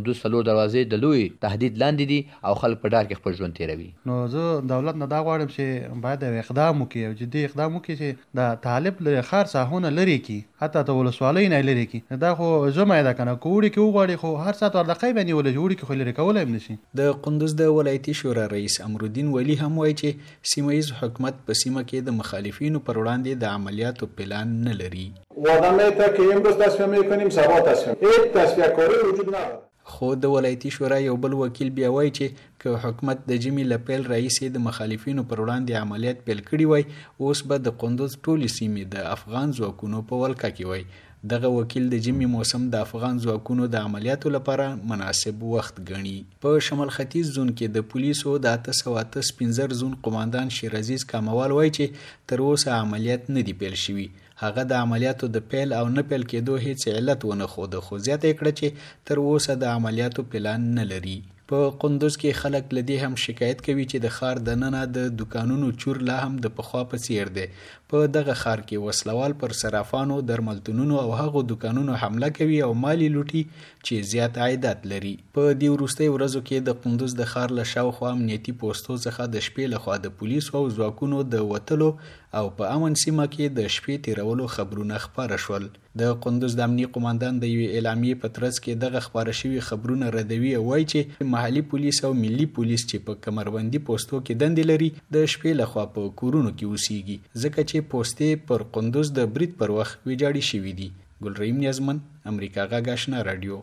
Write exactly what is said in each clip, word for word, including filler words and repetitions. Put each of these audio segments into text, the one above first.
قندوز څلور دروازې د لوی تهدید لاندې دي او خلک په ډار کې خپل ژوند تیروي. نو زه دولت نه دا غواړم چې باید اقدام وکړي او جدي اقدام وکړي چې د طالب له ښار ساحونه لرې کړي، حتی د ولسوالۍ نه لرې کړي. دا خو ژمی ده که نه، که اوړي کې وغواړي خو هر ساعت ورلقی به نیولی چې اوړي کې خو لرې کولی هم نه شي. د قندوز د ولایتي شورا رئیس امرالدین ولی هم وایي چې سیمه ییز حکومت په سیمه کې د مخالفینو پر وړاندې د عملیاتو پلان نه لري. وادامه ته که امروز تصفیه میکنیم سبا تصفیه هیچ تصفیه کاری وجود نداره. خو د ولایتي شورا یو بل وکیل بیا وایي چې که حکومت د جمی له پیل راهیسې د مخالفینو پر وړاندې عملیات پیل کړي وای اوس به د قندوز ټولې سیمې د افغان ځواکونو په ولکه کې وای. دغه وکیل د جمی موسم د افغان ځواکونو د عملیاتو لپاره مناسب وخت ګڼي. په شمال ختیځ زون کې د پولیسو د اته سوه اته پنځه زون قماندان شیر عزیز کاموال وایي چې تر اوسه عملیات نه دی پیل شوي. هغه د عملیاتو د پیل او نه پیل کېدو هیڅ علت ونه ښوده، خو زیاته یې کړه چې تر اوسه د عملیاتو پلان نه لري. په قندوز کې خلک له دې هم شکایت کوي چې د ښار دننه د دکانونو چور لا هم د پخوا په څیر دی. په دغه ښار کې وسلوال پر صرافانو، درملتونونو او هغو دکانونو حمله کوي او مالی لوټي چې زیات عایدات لري. په دې وروستۍ ورځو کې د قندوز د ښار له شاوخوا امنیتي پوستو څخه د شپې لخوا د پولیسو او ځواکونو د وتلو او په امن سیمه کې د شپې تیرولو خبرونه خپاره شول. د قندوز د امنیي قماندان د یوې اعلامیې په ترڅ کې دغه خپاره شوي خبرونه ردوي او وایي چې محلي پولیس او ملي پولیس چې په کمربندي پوستو کې دندې لري د شپې لخوا په کورونو کې اوسیږي، ځکه چې پوستې پر قندوز د برید پر وخت ویجاړې شوي دي. ګلرحیم نیازمن، امریکا غږ آشنا رادیو.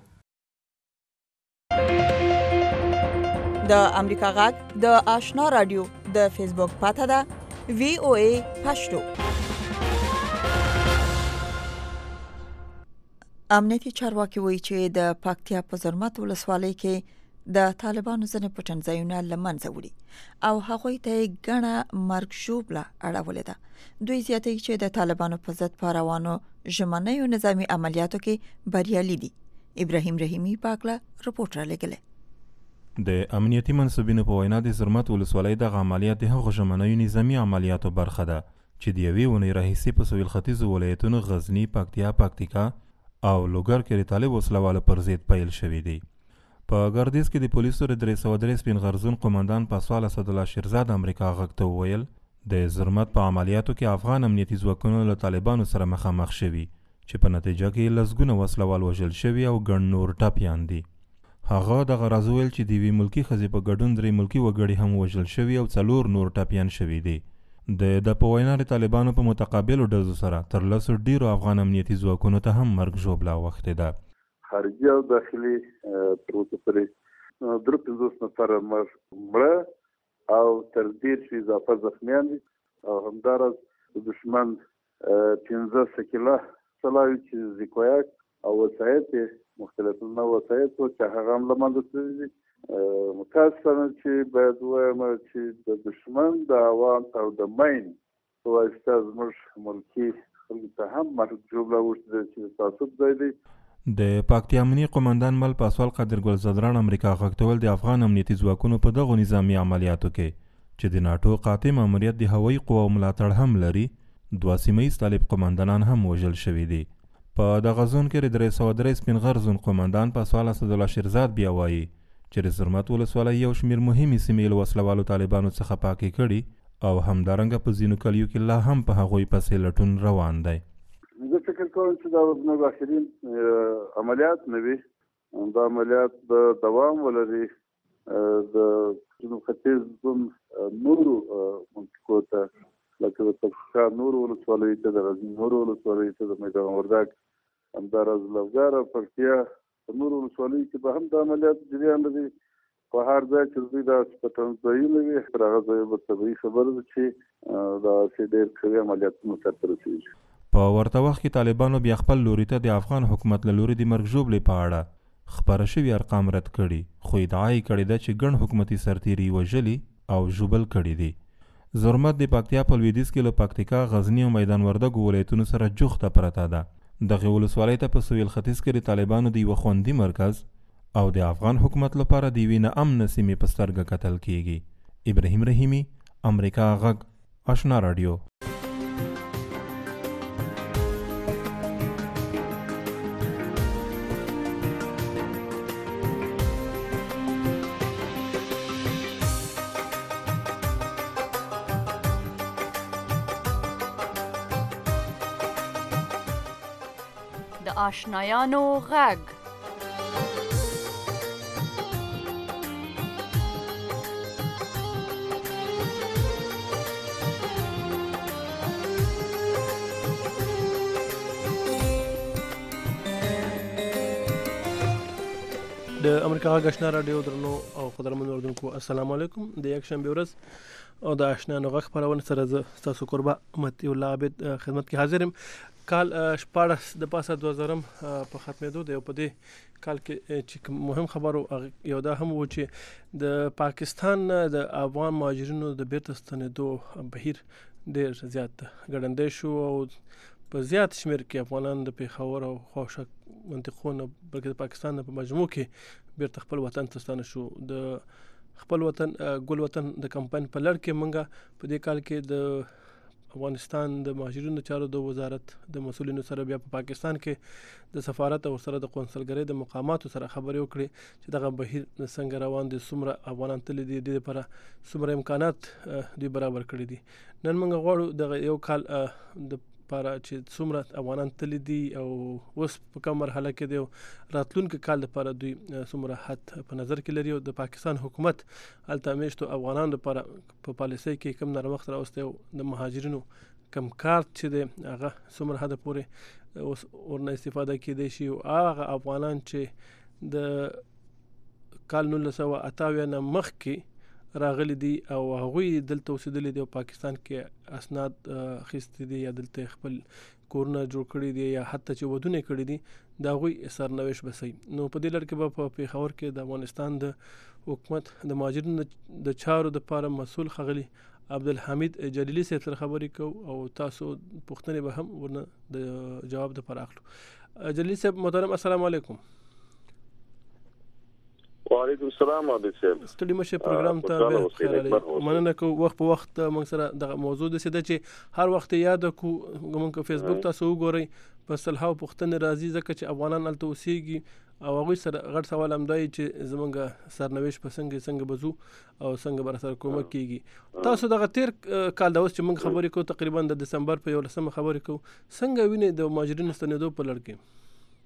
د امریکا غږ د آشنا رادیو د فیسبوک پاته ده وی او ای پښتو. امنیتي چارواکي وایي چې د پکتیا په زرمت ولسوالۍ کې د طالبانو ځینې پټنځایونه له منځه وړي او هغوی ته یې ګڼه مرګ ژوبله اړولې ده. دوی زیاتوي چې د طالبانو په ضد په روانو ژمنیو نظامي عملیاتو کې بریالي دي. ابراهیم رحیمي په هکله رپورټ رالیږلی. د امنیتي منصبینو په وینا د زرمت ولسوالۍ دغه عملیات د هغو ژمنیو نظامي عملیاتو برخه ده چې د یوې اونۍ راهیسې په سویل ختیځو ولایتونو غزني، پکتیا، پکتیکا او لوګر کې د طالب وسلوالو پر ضد پیل شوي دي. په ګردیز کې د پولیسو د درې سوه درې سپین غرزون قماندان پاسوال اسدالله شیرزاد امریکا غږ ته وویل د زرمت په عملیاتو کې افغان امنیتي ځواکونو له طالبانو سره مخامخ شوي چې په نتیجه کې لسګونه وسلوال وژل شوي او ګڼ نور ټپیان دي. هغه دغه راز وویل چې د یوې ملکي ښځې په ګډون درې ملکي وګړي هم وژل شوي او څلور نور ټپیان شوي دي. د د په وینا د طالبانو په متقابلو ډزو سره تر لسو ډیرو افغان امنیتي ځواکونو ته هم مرګ ژوبله اوښتې ده. خارجي او داخلي تر اوسه پورې درې پنځوس نفره مړه او تر دېرش اضافه زخمیان دي او همداراز د دښمن پنځه سکیله سلاوي چې زیکویاک او وسایط مختلف نوع وسایط و چې هغه هم له منځه تللي دي. متاسفانه چې باید ووایم چې د دښمن د عوام او د مین په واسطه زموږ ملکي خلکو ته هم مرګ ژوبله اوښتې ده چې د تعصب ځای دی. د پکتیا امنیي قماندان مل پاسوال قادر ګل زدران امریکا غږ ته ویل د افغان امنیتي ځواکونو په دغو نظامي عملیاتو کې چې د ناټو قاطع ماموریت د هوایي قواو ملاتړ هم لري، دوه سیمه ییز طالب قماندانان هم وژل شوي دي. په دغه زون کې د درې سوه درې سپین غر زون قماندان پاسوال اسدالله شیرزاد بیا وایي چې د زرمت ولسوالۍ یو شمېر مهمې سیمې له وسلوالو طالبانو څخه پاکې کړي او همدارنګه په ځینو کلیو کې لا هم په هغوی پسې لټون روان دی. زه فکر کوم چې دا زموږ آخرین عملیات نه وي، دا عملیات د دوام ولري. د جنوب ختیځ زون نورو منطقو ته لکه د پکتیکا نورو ولسوالیو ته، د غزني نورو ولسوالیو ته، د میدان وردګ، همداراز لوګر او پکتیا په نورو ولسوالیو کې به هم د عملیاتو جریان لري. په هر ځای چې دوی داسې پټنځایونه وي تر هغه ځایه به طبیعي خبره ده چې داسې ډېر قوي عملیاتونه سرته رسېږي. په ورته وخت کې طالبانو بیا خپل لوري ته د افغان حکومت له لوري د مرګ ژوبلې په اړه خپاره شوي ارقام رد کړي، خو ادعا یې کړې ده چې ګڼ حکومتي سرتیري وژلي او ژوبل کړي دي. زرمت د پکتیا په لویدیځ کې له پکتیکا، غزني او میدان وردګو ولایتونو سره جوخته پرته ده. دغې ولسوالۍ ته په سویل ختیځ کې د طالبانو د یوه خوندي مرکز او د افغان حکومت لپاره د یوې ناامنه سیمې په سترګه کتل کیږي. ابراهیم رحیمي، امریکا غږ آشنا رادیو. آشنایانو غږ. د امریکا غږ آشنا رادیو درنو او قدرمن اوردونکو السلام علیکم. د یک شنبه ورځ او د آشنا غږ خبرونه سره زه تاسو قربا متي الله عبد خدمت کې حاضر یم. کال شپاړس د پاسه دوه زره په ختمېدو دی او په دې کال کې چې مهم خبرو یو دا هم و چې د پاکستان د افغان مهاجرینو د بیرته ستنېدو بهیر ډېر زیات ګړندی شو او په زیات شمېر کې افغانان د پیښور او خواوشا منطقو نه بلکې د پاکستان په مجموع کې بیرته خپل وطن ته ستانه شو. د خپل وطن ګل وطن د کمپاین په لړ کې موږ په دې کال کې د افغانستان د مهاجرینو چارو د وزارت د مسؤلینو سره بیا په پا پاکستان کې د سفارت او سره د قونسلګرۍ د مقاماتو سره خبرې وکړي چې دغه بهیر څنګه روان دي، څومره افغانان تللي دي، د دې لپاره څومره امکانات دوی برابر کړي دي. نن موږ غواړو دغه یو کال د لپاره چې څومره افغانان تللي دي او اوس په کوم مرحله کې دی او راتلونکي کال لپاره دوی څومره حد په نظر کې لري او د پاکستان حکومت هلته میشتو افغانانو لپاره په پالیسۍ کې کوم نرمښت راوستی او د مهاجرینو کم کارت چې دی هغه څومره حده پورې اوس ورنه استفاده کېدی شي او هغه افغانان چې د کال نولس سوه اته اویا نه مخکې راغلي دي او هغوی دلته اوسېدلي دي او پاکستان کې اسناد اخیستي دي یا دلته خپل کورونه جوړ کړي دي یا حتی چې ودونه کړي دي د هغوی سرنوشت به صحیح. نو په دې لړ کې به په پېښور کې د افغانستان د حکومت د مهاجرینو د چارو دپاره مسؤل ښاغلي عبدالحمید جلیلي صاحب سره خبرې کوو او تاسو پوښتنې به هم ورنه د جواب دپاره اخلو. جلیلي صاحب محترم السلام علیکم. وعلیکم السلام علیکم صاحب. ستړي مشه پروګرام ته خیر علي. مننه کو وخت په وخت موږ سره د موضوع د سده چې هر وخت یاد کو موږ په فیسبوک تاسو وګورئ په صلحو پښتنه راځي ځکه چې افغانان الته اوسېږي او هغوی سره غټ سوال هم دی چې زمونږ سرنوشت په څنګه څنګه بزو او څنګه بر سره کومک کیږي. تاسو دغه تیر کال د اوس چې موږ خبرې کوو تقریبا د دسمبر په یولسمه خبرې کوو څنګه وینئ د مهاجرینو ستنېدو په لړ کې؟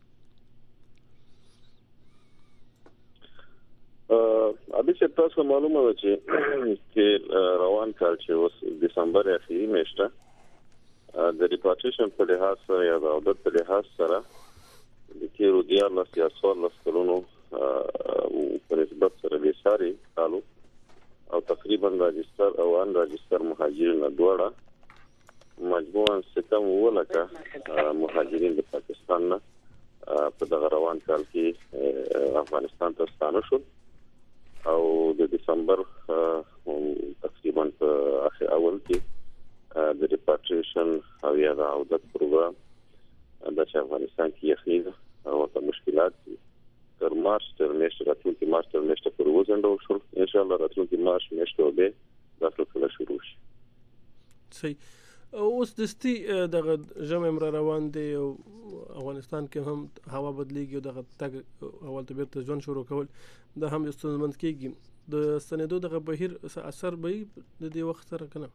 ابي چې تاسو معلومه ده چې چې روان کال چې اوس دسمبر اخیری میاشته د ریپارټیشن په لحاظ سره یا د عودت په لحاظ سره د تیرو دیارلس یا څوارلس کلونو په نسبت سره بېساري کالو او تقریبا راجستر او ان راجستر مهاجرین دواړه مجموعاً ستم اووه لکه مهاجرین د پاکستان نه په دغه روان کال کې افغانستان ته ستانه شول او د دسمبر تقریبا په اخر اول کې د ریپارټیشن او یا د عودت پروګرام د افغانستان کې یخني او د مشکلات تر مارچ تر میاشتې راتلونکي مارچ تر میاشتې پورې وځنډول شول. ان شاء الله راتلونکي مارچ میاشتې به دا ټول شروع شي. صحیح. اوس دستي دغه ژمی هم را روان دی او افغانستان کې هم هوا بدلیږي او دغه تګ اول ته بیرته ژوند شروع کول دا هم ستونزمند کېږي. د ستنېدو دغه بهیر اثر به د دې وخت سره که نه؟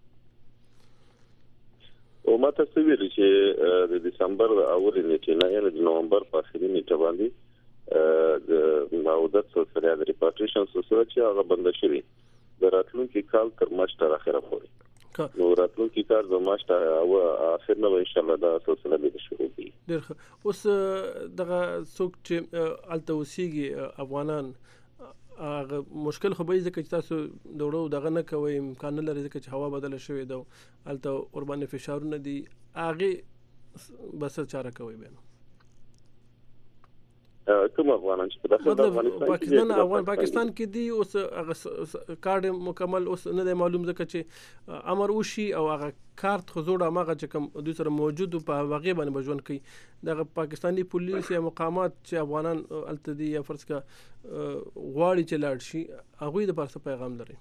او ما تاسو ویلي چې د دسمبر د اولې نیټې نه یعنې د نومبر په اخري نیټه باندې د عودت سلسله د ریپارټیشن سلسله چې هغه بنده شوې د راتلونکي کال تر مارچ تر اخره پورې. نو راتلونکي کال د مارچ تر اخر نه ان شاء الله دا سلسله به شروع کړي. ډېر ښه. اوس دغه څوک چې هلته اوسېږي افغانان هغه مشکل خو به یې ځکه چې تاسو د وړو دغه نه کوئ امکان نه لري ځکه چې هوا بدله شوې ده او هلته ورباندې فشارونه دي هغې به څه چاره کوئ بیا نو؟ کوم افغانان چې په داخل د افغانستان پاکستان افغان پاکستان کې دي اوس هغه کارت مکمل اوس نه دی معلوم ځکه چې امر وشي او هغه کارت خو زوړ هماغه چې کوم دوی سره موجود په هغې باندې به ژوند کوي. دغه پاکستاني پولیس یا مقامات چې افغانان هلته دي یا فرض کړه غواړي چې لاړ شي هغوی دپاره څه پیغام لري؟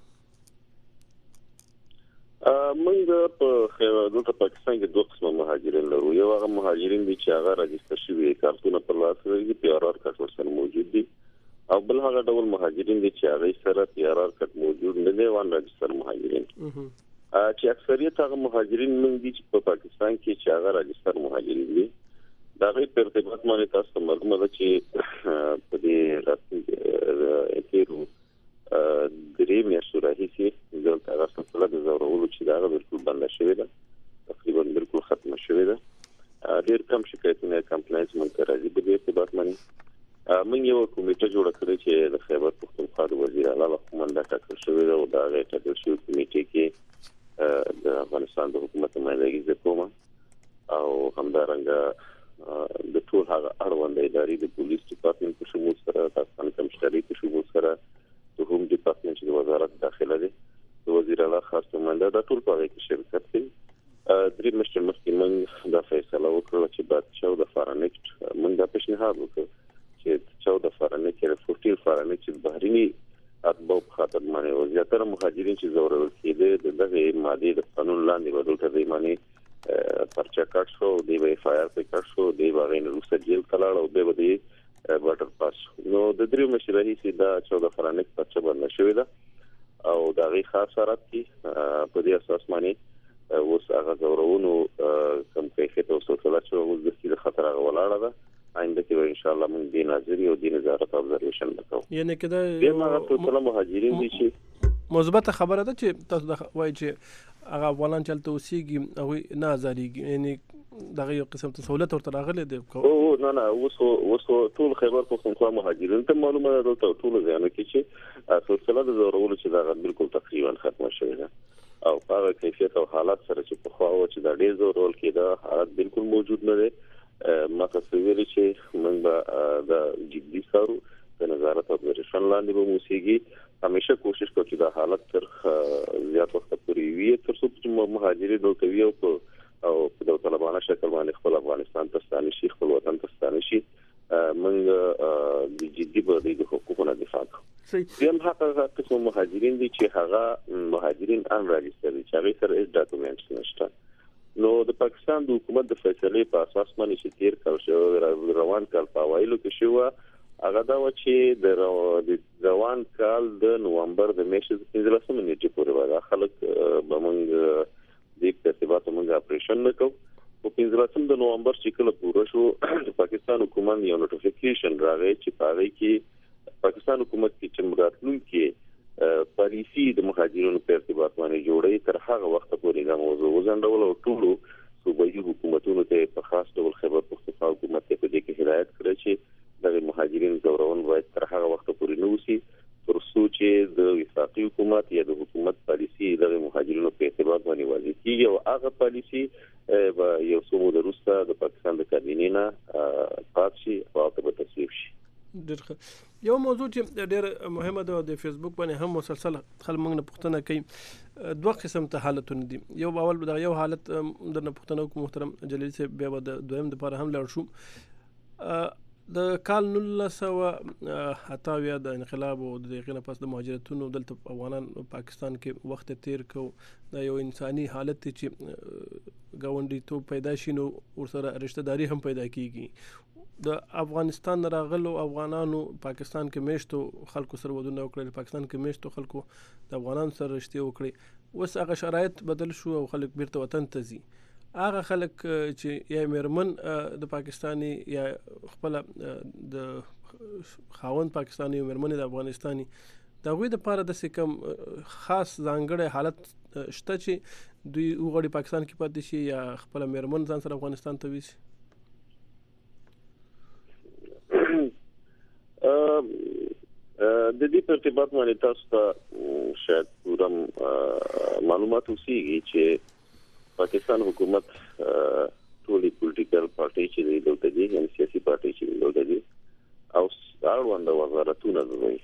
موږ په دلته پاکستان کې دوه قسمه مهاجرین لرو. یو هغه مهاجرین دي چې هغه راجستر شوي کارتونه په لاس لري، پی آر آر کارت ورسره موجود دي، او بل هغه ډول مهاجرین دي چې هغه سره پی آر آر کارت موجود نه دی، وان راجستر مهاجرین. چې اکثریت هغه مهاجرین موږ دي چې په پاکستان کې چې هغه راجستر مهاجرین دي دا غي په ارتباط باندې تاسو معلومه ده چې په دې راتلونکي کې درې میاشتې راهیسې دلته هغه سلسله د زورولو چې دا بالکل بنده شوې ده، تقریبا بالکل ختمه شوې ده. ډېر کم شکایتونه کمپلاینس مونږ ته راځي په دې ارتباط باندې. موږ یو کمیټه جوړه کړې چې د خیبر پښتونخوا د وزیر اعلی لخوا منډه ټاکل شوې ده او دا غي ټاکل شوې کمیټه کې د افغانستان د حکومت نمائندګي زکوما او همدارنګه د ټول هغه اړوند ادارې د پولیس ډپارټمنټ په شمول سره د افغان کمشنري په شمول سره د هوم ډپارټمنټ د وزارت داخله دی د وزیر اعلی خاص نماینده د ټول په کې شرکت کوي. درې مشر مخکې موږ د فیصله وکړه چې بعد چې د فارنکټ موږ د پیشنهاد وکړ چې چې د فارنکټ رپورټیر فارنکټ چې بهرني اتباع په خاطر باندې او زیاتره مهاجرین چې زورول کېده دغه ماده د قانون لاندې بدل کړي معنی پرچا کټ شو دی به اف آی آر په کټ شو دی باغې نو روسه جیل کلاړ او به دی واټر پاس نو د درې مشرهي سیدا چودہ فرانک پرچا باندې شوې ده او دا غي خاص شرط کی په دې اساس باندې اوس هغه زورونو کم کیفیت او سلسله چې اوس د سیده خطر غولاړه ده آینده کې ان شاء الله موږ د ناظری او د نظارت ابزرویشن وکړو. یعنی کدا به هغه ټول مهاجرین دي چې مثبت خبره ده چې تاسو د وایي چې هغه افغانان چلته اوسېږي او نه ازاديږي، یعنی دغه یو قسم ته سہولت ورته راغلي دی. او نه نه اوس اوس ټول خیبر پښتونخوا مهاجرین ته معلومه ده ټول ټول ځانه کې چې سلسله د زورولو چې دا بالکل تقریبا ختمه شوې ده او هغه کیفیت او حالات سره چې په خوا او چې دا ډېر زورول کېده حالت بالکل موجود نه دي. ما تاسو ویلي چې موږ به د جدي سارو د نظارت او ابزرویشن لاندې به موسیږي. همیشه کوشش کوو چې دا حالت تر زیات وخت پورې وي تر څو چې مهاجرین دلته وي او او د طالبانو شکل باندې خپل افغانستان ته ستانه شي، خپل وطن ته ستانه شي. موږ د جدي به د حقوقو نه دفاع کوو. یم هغه قسم مهاجرین دي چې هغه مهاجرین ان راجستر دي چې هغه سره هیڅ ډاکومنټس نشته. نو د پاکستان د حکومت د فیصلې په اساس باندې چې تیر کال شو روان کال په وایلو کې شو هغه دا و چې د روان کال د نومبر د میاشتې پنځلسمه نیټې پورې وایي خلک به موږ د ارتباط موږ اپریشن وکړو. په پنځلسم د نومبر چې کله پوره شو د پاکستان حکومت یو نوټیفیکیشن راغی چې په هغه کې پاکستان حکومت کې چې مراتلونکي پالیسي د مهاجرینو په ارتباط باندې جوړي تر هغه وخت پورې دا موضوع وزندول او ټول صوبایي حکومتونو ته په خاص ډول خبر پښتونخوا حکومت ته په دې کې هدایت کړی چې د مهاجرینو زورون باید تر هغه وخت پورې نه وسی تر څو چې د وفاقي حکومت یا د حکومت پالیسي د مهاجرینو په ارتباط باندې واضح کیږي او هغه پالیسي به یو څو موده وروسته د پاکستان د کابینې نه پات شي او په تصویب شي. یو موضوع چې ډېر مهمه ده د فیسبوک باندې هم مسلسل خلک موږ نه پوښتنه کوي دوه قسم ته حالتونه دي. یو اول د یو حالت درنه پوښتنه کوم محترم جلیل صاحب بیا د دویم لپاره هم لاړ شو. د کال نولس سوه اتاویا د انقلاب او د هغې نه پس د مهاجرتونو دلته افغانان پاکستان کې وخت تیر کو دا یو انساني حالت دی چې ګاونډیتوب پیدا شي نو ورسره رشتہ داري هم پیدا کیږي. د افغانستان راغلو افغانانو پاکستان کې میشتو خلکو سره ودونه وکړل، پاکستان کې میشتو خلکو د افغانانو سره رشتې وکړي. اوس هغه شرایط بدل شو او خلک بیرته وطن ته ځي. هغه خلک چې یا میرمن د پاکستانی یا خپل د خاوند پاکستانی او میرمن د افغانستانی دا غوي د پاره د سکم خاص ځانګړی حالت شته چې دوی وګړي پاکستان کې پاتې شي یا خپل میرمن ځان سره افغانستان ته وځي. د دې په ارتباط باندې تاسو ته شاید پوره معلومات وسیږي چې پاکستان حکومت ټولې پولیټیکل پارټي چې دلته دي یعنی سیاسي پارټي چې دلته دي او اړوند وزارتونه دوی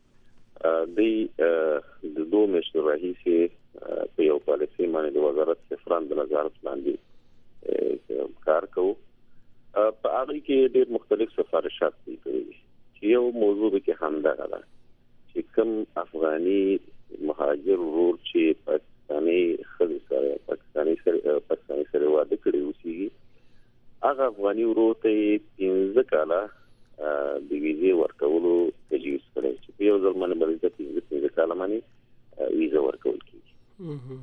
د دوه میاشتو راهیسې په یو پالیسي باندې د وزارت سفران د نظارت لاندې کار کوي. په هغه کې ډېر مختلف سفارشات دي چې یو موضوع کې همدا ده چې کوم افغاني مهاجر ورور چې پاکستاني خلک سره پاکستاني سره پاکستاني سره واده کړی اوسېږي هغه افغاني ورور ته پنځه کاله د ویزې ورکولو تجویز کړی چې په یو ځل باندې باندې پنځه کاله باندې ویزه ورکول کیږي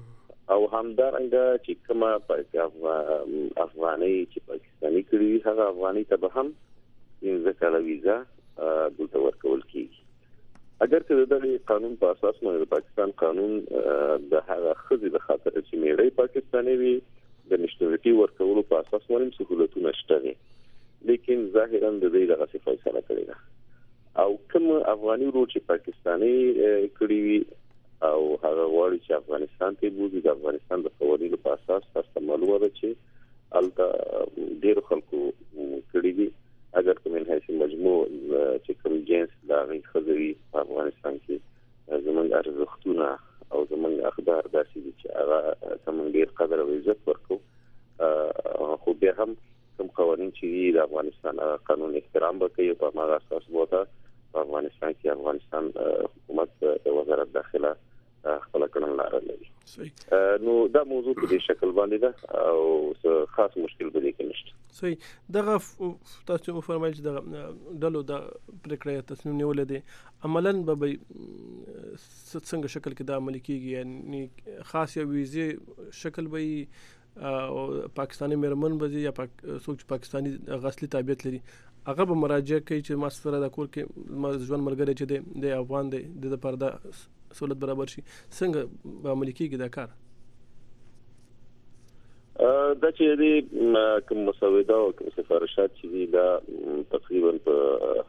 او همدارنګه چې کومه افغاني چې پاکستاني کړي هغه افغاني ته به هم پنځه کاله ویزا دلته ورکول کیږي. اگر که د قانون په اساس باندې د پاکستان قانون د هغه خزي د خاطر چې میړی پاکستاني وي د نشټوريټي ورکولو په اساس باندې سہولتونه شته، لیکن ظاهرا د دې دغه څه فیصله کړې ده. او کوم افغاني ورو چې پاکستاني کړي وي او هغه غواړي چې افغانستان ته بوزي، د افغانستان د قوانینو په اساس تاسو معلومه ده چې الته ډېر خلکو کړي دي. اگر کوم انحصار مجموع چې کوم جنس دا غي خزري په افغانستان کې زمونږ ارزښتونه او زمونږ اخبار داسې دي چې هغه کوم ډیر قدر او عزت ورکو، خو بیا هم کوم قوانين چې د افغانستان قانون احترام وکړي په هغه اساس بوته په افغانستان کې افغانستان حکومت د وزارت داخله خپل کړنلاره لري. نو دا موضوع په دې شکل باندې ده او خاص مشکل به دې کې نشته. صحیح. دغه تاسو فرمایل چې د ډلو د پریکړې تصمیم نیول دي عملاً به څنګه شکل کې د عملي کیږي، یعنی خاص یو ویزه شکل به او پاکستاني مرمن به یا پاک سوچ پاکستاني غسلی تابعیت لري هغه به مراجعه کوي چې ما سره د کور کې ژوند ملګری چې د افغان دی د پرده سہولت برابر شي، څنګه به عملي کیږي دا کار؟ دا چې دې کوم مسوده او کوم سفارشات چې دي دا تقریبا په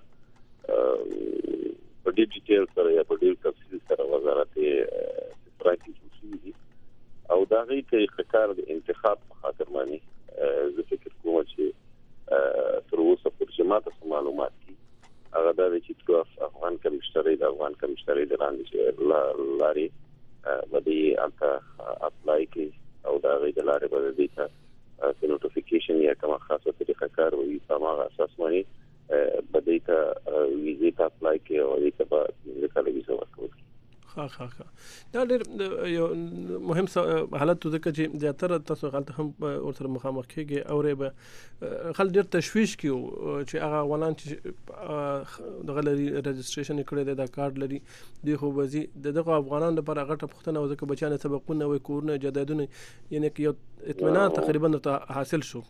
په ډیجیټل سره یا په ډیجیټل تفصیل سره وزارت پراکټیس شوی دي او دا غي کې کار د انتخاب په خاطر باندې زه فکر کوم چې تر اوسه پر جماعت معلومات دي هغه دا چې ټول افغان کمشتري د افغان کمشتري د لاندې لاري باندې انت اپلای کی او دا غي د لارې په دې ته د نوټیفیکیشن یا کومه خاصه طریقه کار وي په هغه اساس باندې بده ته ویزه ته اپلای کی او دې ته به د کله ویزه ورکول. ها ها ها دا ډېر یو مهم حالت ده چې د اتر تاسو غلط هم ورته مخامخ کېږي او به خل ډېر تشويش کیو چې هغه ولان چې د غلري رجستریشن کړی د کارت لري دی خو وزي دغه افغانان لپاره غټه پختنه او ځکه بچانه سبقونه وي کورونه جدادونه یعنی یو اطمینان تقریبا ته حاصل شو.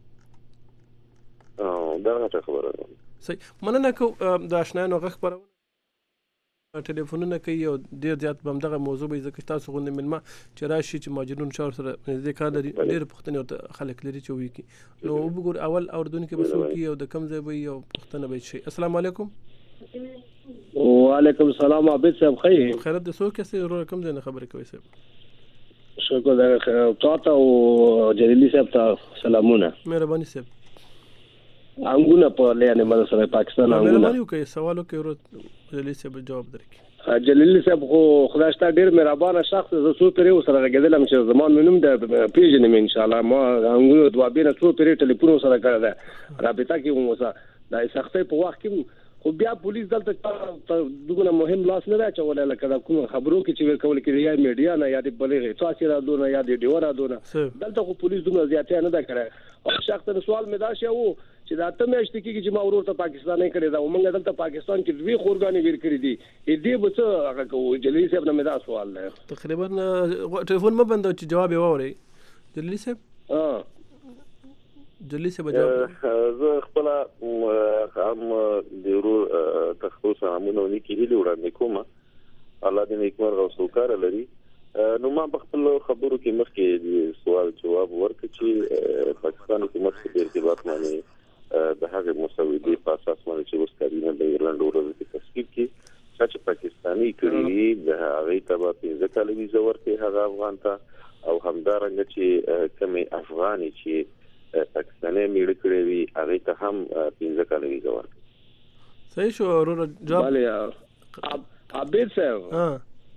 او دا غټه خبره ده. صحیح. مننه کو د آشنایانو غږ خبرونه ټلیفونونه کوي او ډیر زیات بم دغه موضوع به ځکه تاسو غوښنه ملما چې راشي چې ماجرون شاور سره دې کار لري ډیر پښتنه او خلک لري چې وی کی نو وګور اول اوردون کې بسو کی او د کم ځای وي او پښتنه به شي. السلام علیکم. وعلیکم السلام. عابد صاحب خیر خیرت د سو کې سره کم ځای نه خبرې کوي صاحب؟ شکر ده تاسو او جلیلی صاحب ته سلامونه. مهرباني صاحب. انګونه په لانه مده سره پاکستان انګونه مهرباني کوي سوالو کې ورو جلیلی صاحب جواب درکړي. جلیلی صاحب خو خدای شته ډیر مهربانه شخص زه څو پیرو سره غږیدلم چې زمان منوم د پیژنم ان شاء الله ما انګونه دوا بینه څو پیری ټلیفون سره کړه ده رابطه کې مو سره د سختۍ په وخت کې خو بیا پولیس دلته دغه مهم لاس نه راچول لکه دا کوم خبرو کې چې ورکول کې یا میډیا نه یا د بلې تاسو را دونه یا د ډیورا دونه دلته خو پولیس دغه زیاتې نه دا کړه او شخص سوال مې دا شی وو چې دا ته مې اشتکی چې ما ورور ته پاکستان نه کړی دا ومنګ دلته پاکستان کې دوی خورګانی ویر کړی دي دې به څه هغه کو جلیلی صاحب نه مې دا سوال دی تقریبا ټلیفون مې بند چې جواب یې ووري جلیلی صاحب. ها جلیلی صاحب جواب زه خپل هم د ورور تخصص امونه ونی کې هیله وړاندې کوم الله دې نیکمرغه او سوکاره لري. نو ما په خپل خبرو کې مخکې سوال جواب ورکړ چې پاکستان حکومت په ارتباط باندې د هغه مسودې په اساس باندې چې وسکارینه د ایرلند ورو د تصویب کې چې پاکستاني کړي د هغه تبع په ځکه ویزه ورکړي هغه افغان ته او همدارنګه چې کومه افغاني چې پاکستاني میړ کړی وي هغه ته هم پنځه کاله ویزه ورکړي. صحیح شو ورور جواب. بله عابد صاحب ها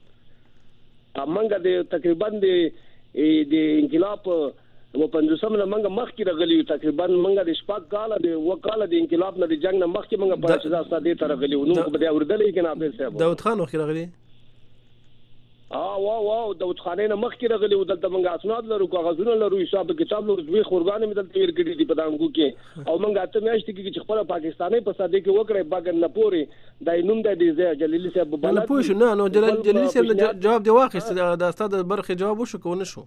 امنګ د تقریبا د د انقلاب و پنځوسم نه منګه مخکې راغلی تقریبا منګه د شپږ کال د وکاله د انقلاب نه د جنگ نه مخکې منګه په شدا ستاسو ته راغلی نو په دې اوردلې کې نه عابد صاحب داود خان وخت راغلی اه واو واو د وتخانه نه مخ کې راغلی و دلته موږ اسناد لرو کاغذونه لرو حساب کتاب لرو دوی خورګانې مې دلته ور کړې دي په دانګو کې او موږ اته میاشتې کې چې خپل پاکستاني په صدې کې وکړې باګ نه پوري دای نوم د دې جلیلی صاحب بل نه پوه شو نه نو جلیلی صاحب جواب دی واخیست د استاد برخه جواب وشو کو نه شو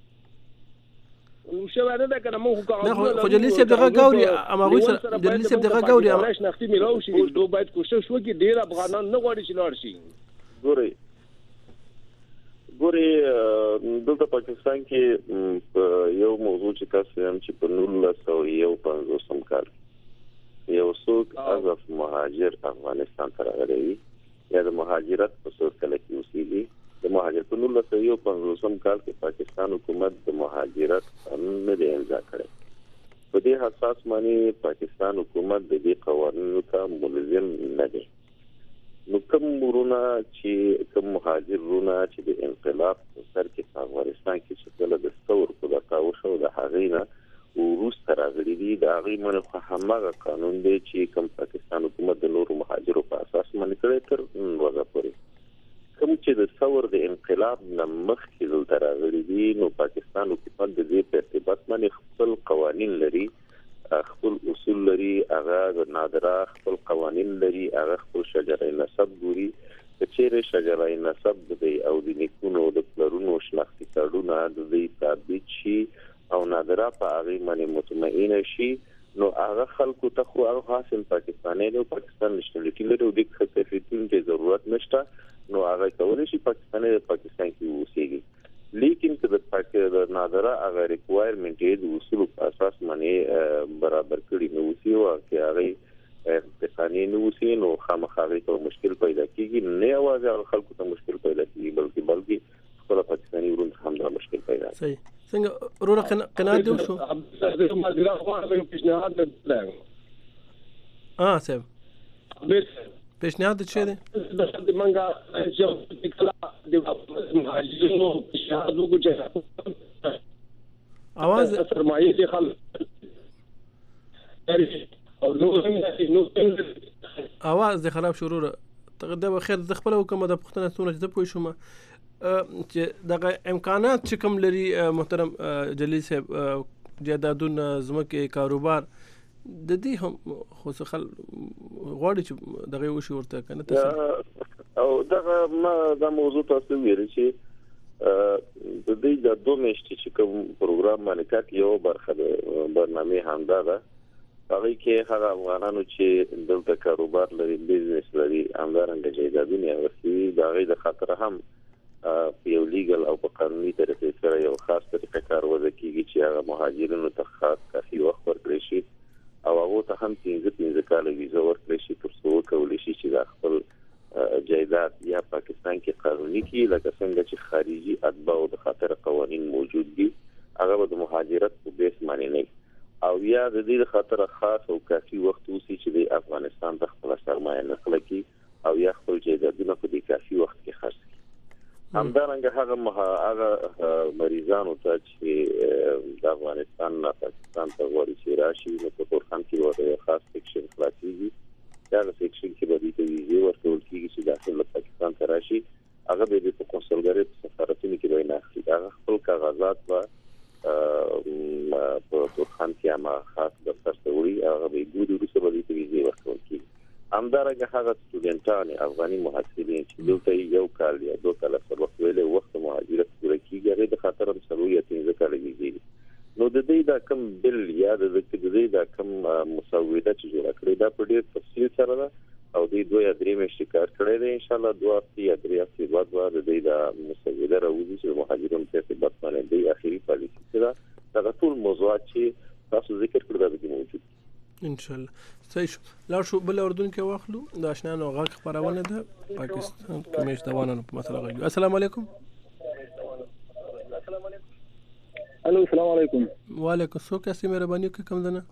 شو نه ده کنه مو نه خو جلیلی صاحب دغه ګوري اما غوي سره جلیلی صاحب دغه ګوري اما شناختی میراو شي دوه باید کوشش وکړي ډیر افغانان نه غواړي چې لاړ شي ګوري ګوري دلته پاکستان کې یو موضوع چې تاسو هم چې په نولس سوه یو پنځوسم کال یو څوک از مهاجر افغانستان ته راغلی یا د مهاجرت په صورت کې اوسېږي د مهاجرت په نولس سوه یو پنځوسم کال کې پاکستان حکومت د مهاجرت قانون نه دی امضا کړی په دې اساس باندې پاکستان حکومت د دې قوانینو ته ملزم نه دی نو کوم ورونه چې کوم مهاجرونه چې د انقلاب سر کې په افغانستان کې چې کله د ثور په لټاو شو د هغې نه وروسته راغلي دي د هغې باندې خو هماغه قانون دی چې کوم پاکستان حکومت د نورو مهاجرو په اساس باندې کړی تر ورځې پورې کوم چې د ثور د انقلاب نه مخکې دلته راغلي دي نو پاکستان حکومت د دې په ارتباط باندې خپل قوانین لري خپل اصول لري هغه د نادره خپل قوانین لري هغه خپل شجره نسب ګوري چې چیرې شجره نسب د او د نیکونو د پلرونو شناختی کارډونه د دې ثابت شي او نادره په هغه باندې مطمئن شي نو هغه خلکو ته خو هغه حاصل پاکستاني او پاکستان نشټلیټي لري او د خصوصیتونو کې ضرورت نشته نو هغه کولای شي پاکستاني د پاکستان کې اوسېږي لیکن که د پاکستان نادره هغه ریکوایرمنت یې د اصول په اساس باندې برابر کړی نو سی او کې هغه پاکستاني نو سی نو خامخاغي ته مشکل پیدا کیږي نه اواز هغه خلکو ته مشکل پیدا کیږي بلکې بلکې خپل پاکستاني ورون هم دا مشکل پیدا صحیح څنګه ورونه قناعت دی شو اه سم پیشنهاد څه دی د منګه چې کلا د مهاجرینو پیشنهاد وکړي اواز سرمایه دي خلک او نو اواز د خراب شروع ته د خیر د خپل حکومت د پښتنه سونه چې پوه شوم چې دغه امکانات چې کوم لري محترم جلیل صاحب جیدادون زمکه کاروبار د دې هم خو څه خل غواړي چې دغه وشي ورته کنه تاسو او دغه ما دا موضوع تاسو ویل چې د دې د دوه میاشتې چې کوم پروګرام باندې کټ یو برخه د برنامه همدا ده هغه کې هغه افغانانو چې دلته کاروبار لري بزنس لري همدارنګه جایدادونه ورسي دا غي د خطر هم په یو لیګل او په قانوني طریقې سره یو خاص طریقه کار وځي کیږي چې هغه مهاجرینو ته خاص کافي وخت ورکړي شي او هغه ته هم پنځه پنځه کال ویزه ورکړي شي تر څو وکولای شي چې د خپل جایداد یا پاکستان کې قانوني کې لکه څنګه چې خارجي اتباع او د خاطر قوانين موجود دي هغه د مهاجرت په بیس باندې نه او یا د دې خاطر خاص او کافي وخت وسی چې د افغانستان د خپل سرمایه نقل کې او یا خپل جایدادونه په دې کافي وخت کې خرڅ کړي همدارنګه هغه هغه مریضانو ته چې د افغانستان نه پاکستان ته وري چې راشي نو په تورخان کې وایي خاص سیکشن خلاصيږي دا سیکشن کې به د ویزه ورکول کیږي چې داخله پاکستان ته راشي هغه به په کنسولګری په سفارتونو کې وای نه اخلي هغه خپل کاغذات و په تورخان کې ما خاص دفتر ته وړي هغه به ګوري چې به د ویزه ورکول کیږي همدارنګه هغه سټوډنټان افغاني محصلین چې دلته یو کال یا دوه کال سره ویلې وخت مهاجرت پوره کیږي هغه د خاطر هم سلو یا پنځه کال کېږي نو د دې دا کم بل یا د دې دا کم مسوده چې جوړ کړی دا په ډېر تفصیل سره ده او د دوه یا درې میاشتې کار کړی دی ان شاء الله دوه یا درې هفتې بعد به د دې دا مسوده راوځي چې مهاجرینو ته په بات باندې د اخیری پالیسي سره دا ټول موضوعات چې تاسو ذکر کړل دا موجود ان شاء الله صحیح شو لاړ شو بل اردن کې واخلو د آشنانو غږ خبرونه ده پاکستان کې مېش دوانو په مسله غږ السلام علیکم الو السلام علیکم وعلیکم سو کسي مهرباني وکړئ کوم دنه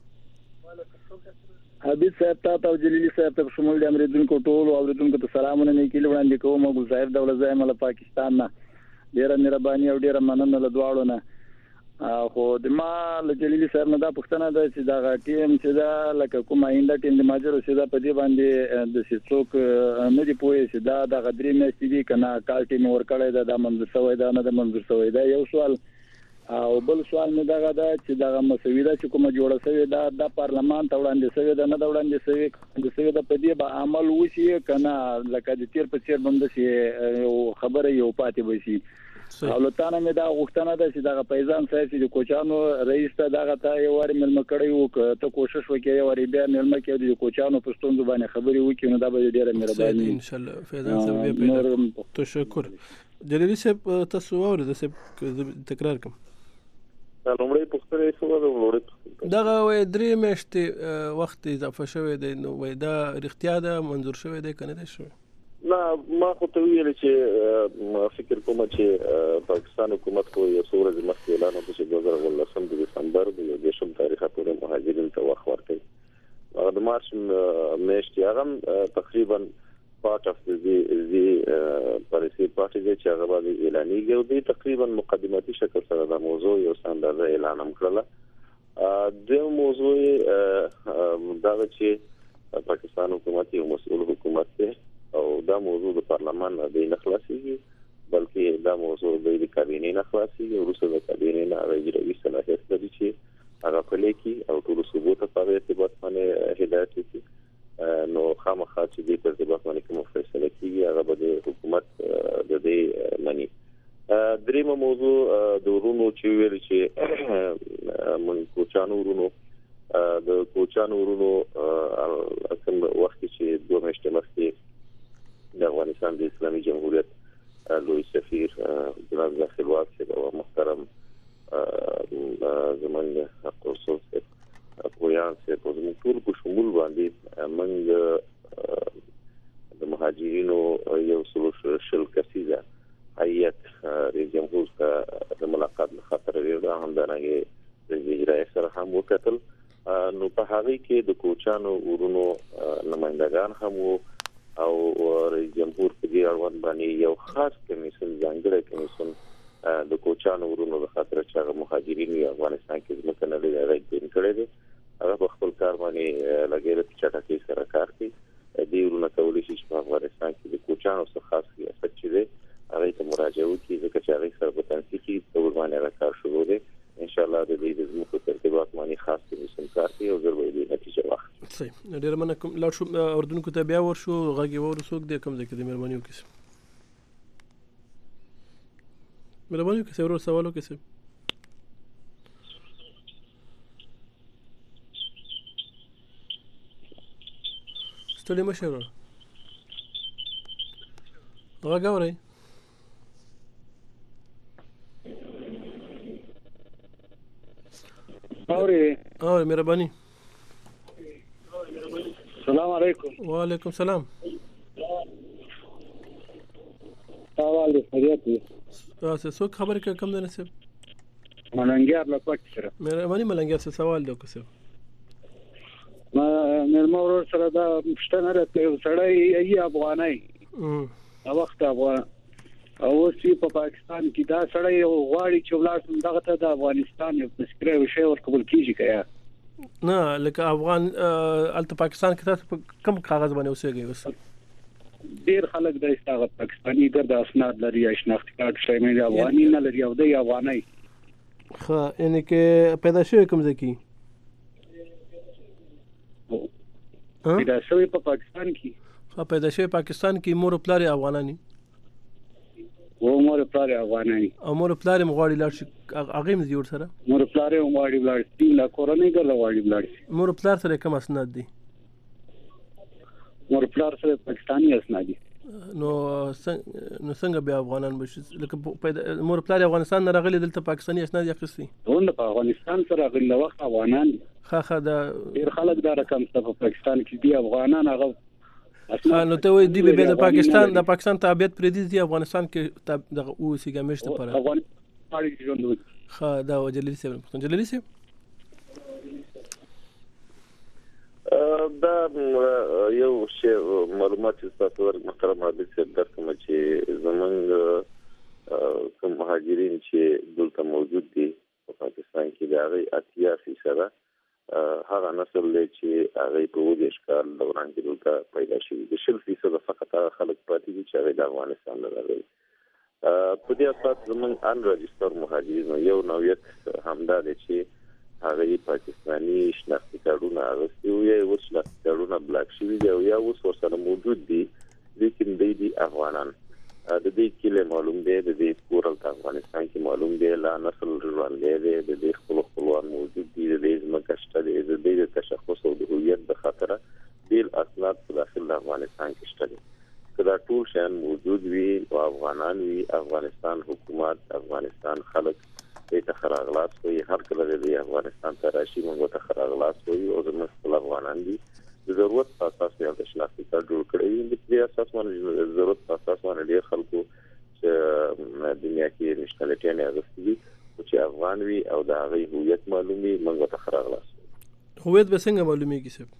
حبیب صاحب ته او جلیلی صاحب ته شمول د امریدونکو ټول او اوریدونکو ته سلامونه نه کیل وړاندې کوم ګل ظاهر دولت زایم له پاکستان نه ډیره مهرباني او ډیره مننه له دواړو نه خو د ما له جلیلی صاحب نه دا پوښتنه ده چې دا ټیم چې دا لکه کوم آینده ټیم د ماجر چې دا په دې باندې د سیڅوک نه دی پوهې چې دا د غدري میاشتې دي کنه کال ټیم ورکړی دا د منظور شوی دا نه د منظور شوی دا یو سوال او بل سوال مې دا ده چې دا مسویده چې کومه جوړه شوی دا د پارلمان ته وړاندې شوی دا نه د وړاندې شوی د شوی د په دې به عمل وشي کنه لکه د تیر په څیر باندې شي یو خبره یو پاتې وشي او لته مې دا غوښتنه ده چې دا پیزان صاحب چې د کوچانو رئیس ته دا غته یو ور ملم کړی وو ته کوشش وکړي یو ور بیا ملم کې د کوچانو پښتون زبانه خبري وکړي نو دا به ډیره مهرباني ان شاء الله فیضان صاحب به تشکر جلیلی صاحب تاسو اورئ صاحب تکرار کوم دا لومړی پوښتنه شو دا لومړی دا وې درې میاشتې وخت اضافه شوی دی نو وې دا اختیار ده منظور شوی دی کنه شو نه ما خو ته ویل چې فکر کوم چې پاکستان حکومت کو یو څو ورځې مخکې اعلان وکړ چې دوه زره ولسم د دسمبر د دیشم تاریخ پورې مهاجرین ته وخت ورکړي هغه د مارچ میاشتې هغه تقریبا پارت اف د دی پالیسي پارټي چې هغه باندې اعلانېږي او د تقریبا مقدماتي شکل سره د موضوع یو ساندازه اعلان هم کړل د موضوع دا چې پاکستان حکومت یو مسؤل حکومت دی او دا موضوع د پارلمان نه دی نه خلاصيږي بلکې دا موضوع د کابینې نه خلاصيږي او وروسته د کابینې نه راځي صلاحیت لري چې هغه په لیکي او ټول ثبوت په ارتباط باندې هدایت کوي نو خامخا چې د ارتباط باندې کوم فیصله کیږي هغه به د حکومت د دې معنی درېمه موضوع د ورونو چې ویل چې مونږ کوچانو ورونو د کوچانو ورونو کوم وخت چې دوه میاشتې مخکې د افغانستان د اسلامي جمهوریت لوی سفیر جناب ظاهر واصف او محترم زمونږ قوسو پویان سه په زموږ ټول په شمول باندې موږ د مهاجرینو یو سلو شل کسیزه هیئت رئیس جمهور ته د ملاقات خاطر وردا هم درنګي د اجرای سره هم وکتل نو په هغه کې د کوچانو ورونو نمائندگان هم او رئیس جمهور په دې اړوند باندې یو خاص کمیسیون ځانګړی کمیسیون د کوچانو ورونو د خاطر چې مهاجرین یې افغانستان کې ځمکه نه لري راځي کړي دي هغه په خپل کار باندې لګیږي چې چټکۍ سره کار کوي د ورونو کولای شي په افغانستان کې د کوچانو څخه خاص ریاست چې دی هغه ته مراجعه وکړي ځکه چې هغه سره په تنسیقي ډول باندې کار شروع دی ان شاء الله د دې د زموږ په ارتباط باندې خاص کمیسیون کار کوي او ضروري دی نتیجه واخلي صحیح ډیر مننه کوم لاړ شو اردن کو ته بیا ورشو غږی ورسوک د کوم ځکه د مهرباني وکړئ مهرباني وکړئ ورو سوالو کې څه ستړي مشه ورو غږ اورئ اورئ اورئ مهرباني السلام علیکم وعلیکم السلام سوال دی خیریت دی تاسو څو خبر کې کم نه نسب ملنګیار لا پټ سره مې باندې ملنګیار څه سوال دی کوسه ما نرمه ورور سره دا پښتنه راته سړی ای افغانای ا وخت افغان او چې په پاکستان کې دا سړی غواړي چې ولاسم دغه ته د افغانستان یو تذکره وشي ورکول کیږي کیا نه لکه افغان الته پاکستان کې تاسو کوم کاغذ باندې اوسېږئ وس ډیر خلک د استغه پاکستانی ګرد اسناد لري یا شناختی کارت شامل افغاني نه لري او د افغاني خو ان کې پیدا شوی کوم ځکه پیدا شوی په پاکستان کې خو پیدا شوی پاکستان کې مور پلار افغانانی و مور پلار افغانانی او مور پلار مغواړي لاړ شي هغه مې جوړ سره مور پلار مغواړي لاړ شي لا کورنۍ ګرځي غواړي لاړ شي مور پلار سره کوم اسناد دي مور پلار سره پاکستانی اسناد دي نو نو څنګه به افغانان بشي لکه مور پلار افغانستان نه راغلي دلته پاکستانی اسناد یې خسي ونه په افغانستان سره غل وخت افغانان خا خا دا ډیر خلک دا رقم په پاکستان کې دي افغانان هغه نو ته وې دی به د پاکستان د پاکستان تابعیت پرې دي افغانستان کې د او سیګه مشته پر افغانستان خا دا وجلیل سیب جلیل سیب دا یو شی معلومات تاسو ور محترم حضرت صاحب درکوم چې زمونږ کوم مهاجرین چې دلته موجود دي په پاتې دي چې د افغانستان نه راغلي. په دې اساس زموږ ان رجستر مهاجرینو یو نوعیت همدا دی چې هغه پاکستاني شناختی کارتونه اغوستي او یا اوس شناختی کارتونه بلاک شوي دي او یا اوس ورسره موجود دي لیکن دی دي افغانان. د دې کله معلوم دی د دې کورل په افغانستان کې معلوم دی لا نسل روانګي دی د دې خپل خپلوان موجود دي د دې زمکشته دي د دې تشخص او د هویت د خاطر بیل اسناد په داخل افغانستان کې شته دي. کله ټول شان موجود وي او افغانان وي افغانستان حکومت افغانستان خلک دې خراغلاس وي هر کله د افغانستان ته راشي موږ ته خراغلاس وي او زموږ خپل افغانان دي د ضرورت په اساس یو د شناختی کارت جوړ کړی دی. د اساس باندې ضرورت په اساس باندې ډیر خلکو چې دنیا کې نشټلټي نه اغوستي دي چې افغان وي او د هغه هویت معلومي موږ ته خراغلاس هویت به څنګه معلومیږي صاحب؟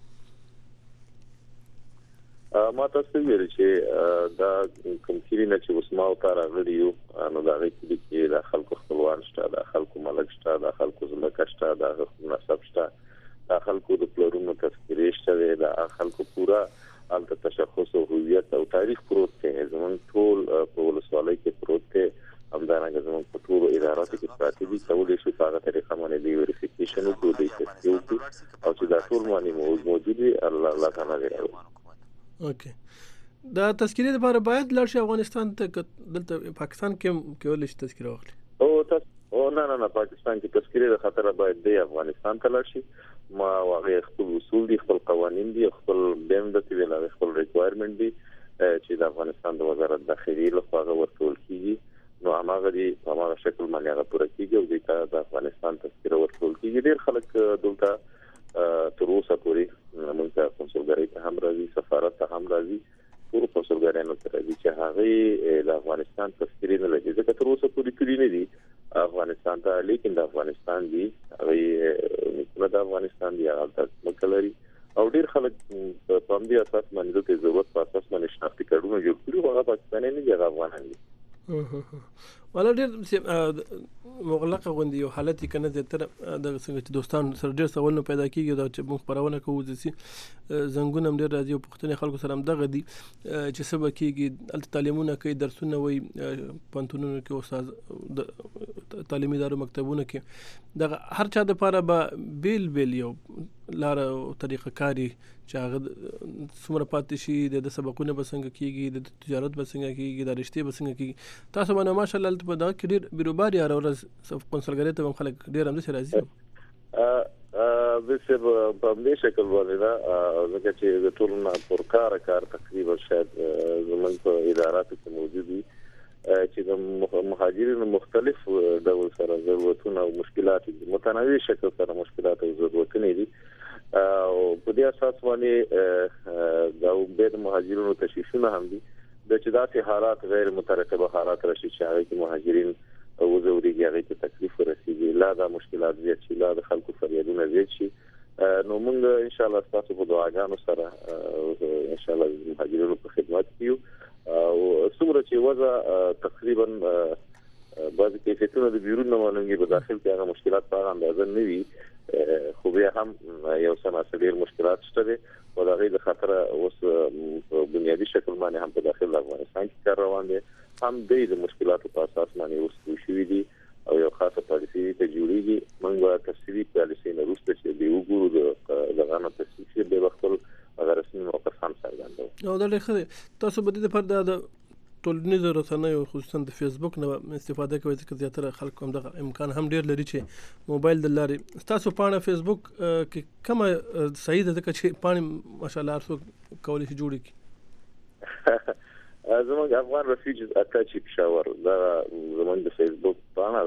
ما تاسو ویل چې دا کوم کلینا چې وسما او تار غړي یو نو دا غي کې د خلکو خپلوان شته د خلکو ملک شته د خلکو زمکه شته د خلکو نسب شته د خلکو د پلرونو تذکرې شته د خلکو پورا الته تشخص او هویت او تاریخ پروت دی. زموږ ټول په ولسوالۍ کې پروت دی همدارنګه زموږ په ټول اداراتو کې پاتې دي کولای شي په هغه طریقه باندې دی ویریفیکیشن وکړو د ایسټیو او چې دا ټول باندې موجود وي الله الله تعالی دی. اوکې دا تذکرې لپاره باید لاړ شي افغانستان ته دلته پاکستان کې کولای شي تذکرې واخلي او تاسو او نه نه نه پاکستان کې تذکرې د خطر باید دی افغانستان ته لاړ شي. ما واغې خپل اصول دي خپل قوانين دي خپل بیم د ویلا خپل ریکوایرمنت دي چې د افغانستان د وزارت داخلي له خوا ورکول کیږي نو هغه دي په هغه شکل باندې هغه پوره کیږي او د افغانستان تذکره ورکول کیږي. ډیر خلک دلته تر اوسه پورې موږ ته کنسولګری ته هم راځي سفارت ته هم راځي ټول کنسولګریانو ته راځي چې هغه د افغانستان تذکرې نه لګي ځکه تر اوسه پورې کړی نه دي افغانستان ته لیکن د افغانستان دي هغه د افغانستان دی هغه مکلري او ډیر خلک په دې اساس باندې د ضرورت په اساس باندې شناختی کارتونه جوړ کړي هغه پاکستاني نه دي هغه افغانان دي. ولا ډیر مغلقه غوندي یو حالت کنه د تر د څنګه چې دوستان سره ډیر سوالونه پیدا کیږي دا چې موږ خبرونه کوو چې زنګون هم ډیر راځي او پښتني خلکو سره هم دغه دي چې سبا کیږي الته تعلیمونه کوي درسونه وي پنتونونو کې استاد تعلیمي ادارو مکتبونو کې دغه هر چا د لپاره به بیل بیل یو لار او طریقه کاری چې هغه څومره پاتې شي د سبقونه به څنګه کیږي د تجارت به څنګه کیږي د رشتې به څنګه کیږي تاسو باندې ماشاءالله په دغه کې ډیر بیروبار یا ورځ کنسولګری ته خلک ډیر هم څه راځي ا د څه په دې شکل باندې دا ځکه چې د ټول نه پرکار کار تقریبا شاید زموږ په اداراتو کې موجود دي چې د مهاجرینو مختلف ډول سره ضرورتونه او مشکلات متنوع شکل سره مشکلات او ضرورتونه دي او په دې اساس باندې دا د مهاجرینو تشویشونه هم دي د چې داسې حالات غیر مترقبه حالات راشي چې هغه کې مهاجرین او زوريږي هغه کې تکلیف ورسیږي لا دا مشکلات زیات شي لا د خلکو فریادونه زیات شي نو موږ ان شاء الله تاسو په دعاګانو سره ان شاء الله مهاجرینو په خدمت کیو او څومره چې وضع تقریبا بعض کیفیتونه د بیرون نه مونږه په داخل کې هغه مشکلات په اړه اندازه نه وي خو بیا هم یو سماسه ډیر مشکلات شته دي او دا غي د خطر اوس بنیادی شکل باندې هم په داخل افغانستان کې کار روان دي هم د مشکلاتو په اساس باندې اوس شوې دي او یو خاصه پالیسي ته جوړیږي موږ تفصیلي پالیسي نه روسته چې دی وګورو د دغه تفصیلي به وختل هغه رسمي موقف هم څرګندو نو دا لخوا تاسو به د پر د ټولنیزو رسنیو خصوصا د فیسبوک نه استفاده کوي چې زیاتره خلک هم دغه امکان هم ډیر لري چې موبایل د لارې تاسو پاڼه فیسبوک کې کومه صحیح ده چې پاڼه ماشاءالله ارسو کولی شي جوړی کی زموږ افغان ریفیوجیز اټاچي پېښور دا زموږ د فیسبوک پاڼه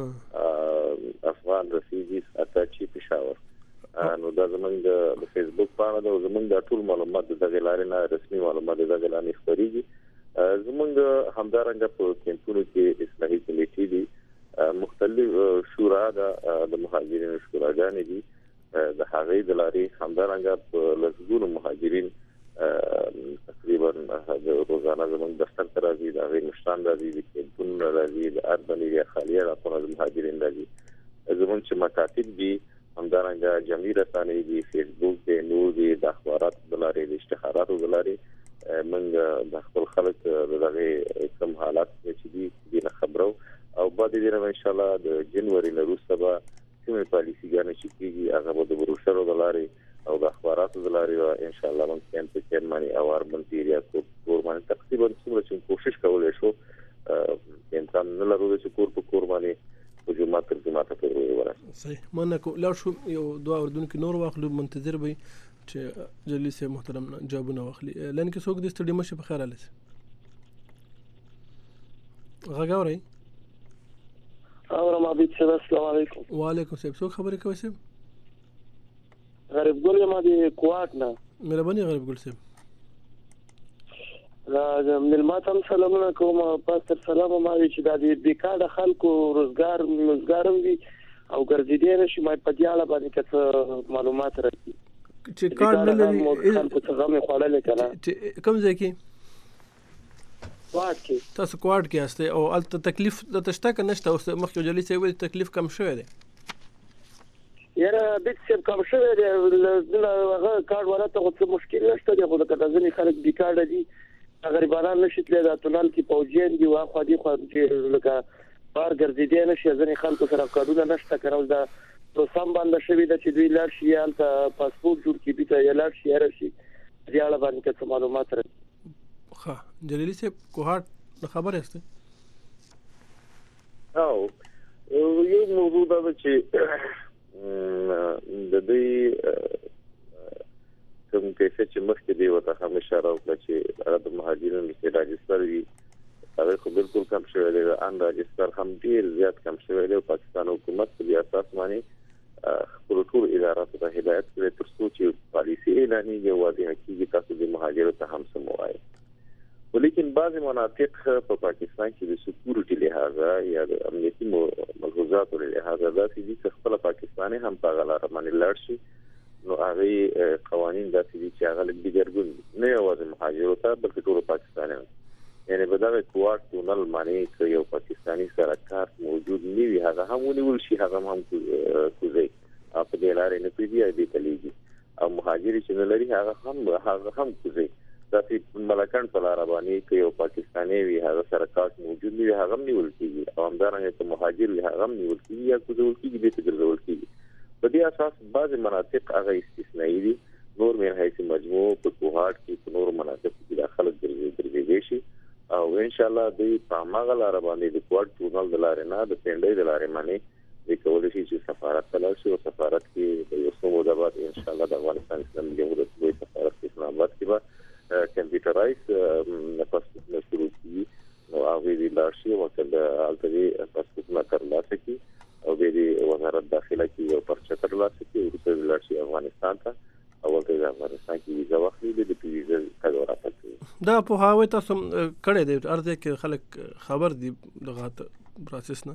ده افغان ریفیوجیز اټاچي پېښور نو دا زموږ د فیسبوک پاڼه ده زموږ د ټول معلومات د غلارې نه رسمي معلومات د غلانې خبريږي زموږ همدارنګه په کمپونو کې اصلاحي کمیټې دي مختلف شورا د مهاجرینو شوراګانې دي د هغه د لارې همدارنګه په لږونو مهاجرین تقریبا د روزانه زموږ دفتر ته راځي د هغه مشتان راځي د کمپونو راځي د اربني خالیه راپور د مهاجرین راځي زموږ چې مکاتب دي همدارنګه جمعي رسانې دي فیسبوک دی نور دي د اخبارات د لارې د اشتهاراتو د لارې موږ د خپل خلک دغه کوم حالات چې دي دغه خبرو او بعد دې نه ان شاء الله د جنوري نه وروسته به کومه پالیسیګانې چې کیږي هغه به د بروشرو د لارې او د اخباراتو د لارې ان شاء الله ممکن په کېن باندې او اربن ایریا کو کور باندې تقریبا څومره چې کوشش کولای شو امکان نه لرو چې کور په کور باندې په جمعه تر جمعه ته ورسېږي. صحیح منکو لا شو یو دوه اردن کې نور واخلو منتظر به چې جلیل سے محترم جوابونه واخلي لن کې څوک د ستړي مشه په خیر اله غاګوري اورم عبید صاحب السلام علیکم. وعلیکم السلام. څوک خبرې کوي صاحب؟ غریب ګل یم د کوټ نه. مهرباني غریب ګل صاحب. لا ملماتم سلامونه کوم پاستر سلام ما چې د دې بیکاره خلکو روزګار روزګارم وي او ګرځیدي نشي ما په دې اړه باندې کڅ معلومات راکړي. چې کار نه لري خلکو څه غمه خوړلې کنه. کوم ځای کې؟ کوټ کې. تاسو کوټ کې استه او الته تکلیف د تشته کنه نشته اوس مخکې جلی سي وي تکلیف کم شوی دی. یاره بیت سیب کم شوی دی هغه کار ورته څه مشکل نشته دی خو د کډازنی خلک بیکاره دي غریبانان نشي تللی دا تونل کې پوجین دی واخو دي خو چې لکه بار ګرځیدي نشي ځنې خلکو سره کارونه نشته کړو دا نو سم باندې شوی د چې دوی لار شي الته پاسپورت جوړ کی بیت یا لار شي راشي دی اړه باندې څه معلومات راکړي. ها جلیلی صاحب کوهات خبر است او یو موضوع دا چې د دې کوم کیسه چې مخکې دی وته هم اشاره وکړه چې هغه د مهاجرینو چې راجستر وي هغه خو بالکل کم شوی دی ان راجستر هم ډیر زیات کم شوی دی پاکستان حکومت په اساس باندې خپل ټول ادارات ته هدایت کړي تر څو چې پالیسي اعلاني یو واضح حقیقي تاسو د مهاجرو ته هم سموای. ولیکن بعض مناطق په پاکستان کې د سکیورټي لحاظه یا د امنیتي ملحوظاتو لحاظه داسې دي چې خپل پاکستاني هم په غلاره باندې لاړ شي نو هغه قوانين داسې دي چې هغه لږ ډیرګون نه یوازې مهاجرو ته بلکې ټول پاکستانیانو یعنی په دغه کوارټ ټونل باندې چې یو پاکستاني سره کار موجود نه وي هغه هم ونیول شي هغه هم کوزي په دې لارې نه پیږي دې کلیږي او مهاجري چې نه لري هغه هم هغه هم کوزي داسې ملکان په لار باندې کې یو پاکستاني وي هغه سره کار موجود نه وي هغه هم نیول کیږي او همدارنګه چې مهاجر له هغه هم نیول کیږي یا کوزول کیږي دې څه ګرځول کیږي. په دې اساس بعض مناطق هغه استثنایی دي نور مې هیڅ مجموع په کوهات کې نور مناطق کې داخله ګرځي شي او ان شاء الله د پامغه لار باندې د کوټ ټونل د لارې نه د پندې د لارې باندې د کولای شي چې سفارت تلل شي او سفارت کې د یو څو موده بعد ان شاء الله د افغانستان اسلامي جمهوریت لوی سفارت په اسلام آباد کې به کمپیوټرایز پاسپورت نه شروع کیږي نو هغه د لارشي او د الټوي پاسپورت نه ترلاسه کی او د وزارت داخله کې یو پرچه ترلاسه کی او د لارشي افغانستان ته او د افغانستان کې ویزا واخلي د ویزا تګورا پاتې دا په هاوی تاسو کړه دی ارزه کې خلک خبر دي دغه پروسس نه